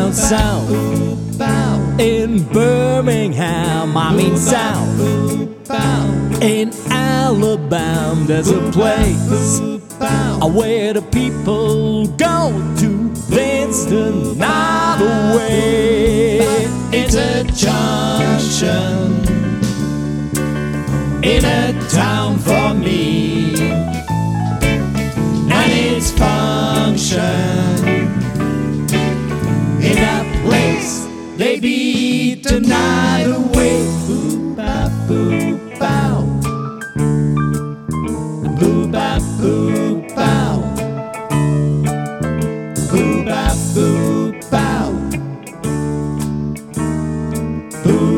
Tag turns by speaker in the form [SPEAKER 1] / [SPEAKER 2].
[SPEAKER 1] down south in Birmingham, I mean south in Alabama, there's a place where the people go to dance the night away. It's a junction in a town for me, and it's function in a place they beat the night away. Boo ba boo bow, boo ba boo bow, boo ba boo bow, boo.